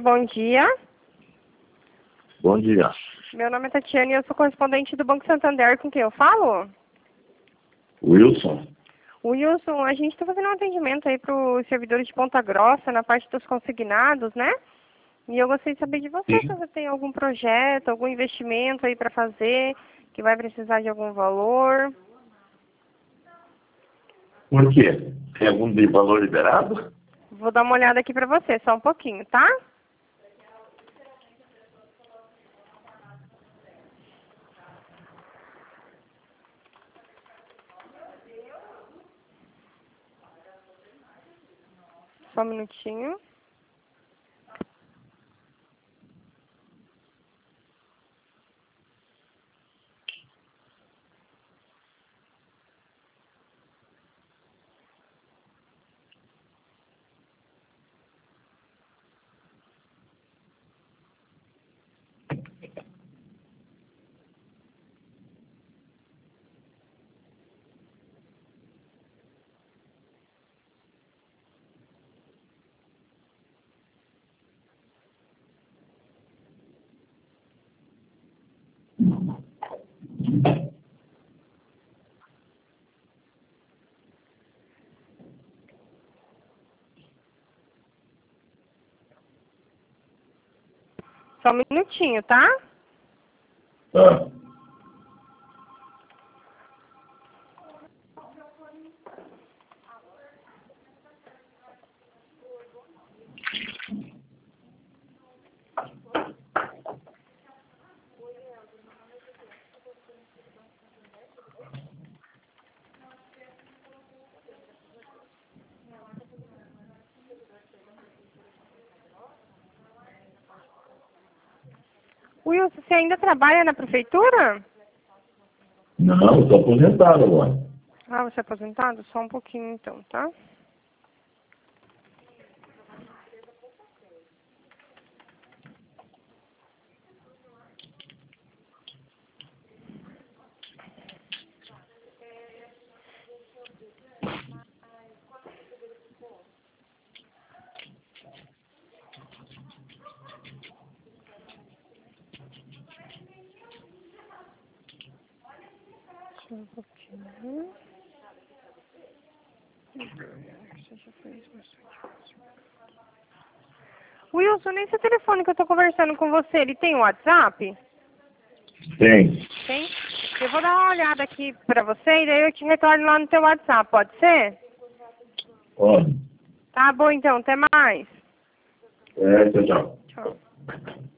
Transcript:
bom dia. Bom dia. Meu nome é Tatiana e eu sou correspondente do Banco Santander. Com quem eu falo? Wilson. Wilson, a gente está fazendo um atendimento aí para os servidores de Ponta Grossa, na parte dos consignados, né? E eu gostaria de saber de você se Sim. você tem algum projeto, algum investimento aí para fazer, que vai precisar de algum valor. Por quê? Tem algum valor liberado? Vou dar uma olhada aqui para você, só um pouquinho, tá? Só um minutinho. Só um minutinho, tá? Ah. Wilson, você ainda trabalha na prefeitura? Não, estou aposentado agora. Ah, você é aposentado? Só um pouquinho então, tá? Só um pouquinho. Você já fez bastante. Wilson, nesse telefone que eu tô conversando com você, ele tem WhatsApp? Tem. Tem? Eu vou dar uma olhada aqui pra você e daí eu te retorno lá no teu WhatsApp, pode ser? Olha. Tá bom então, até mais. Tchau, tchau. Tchau.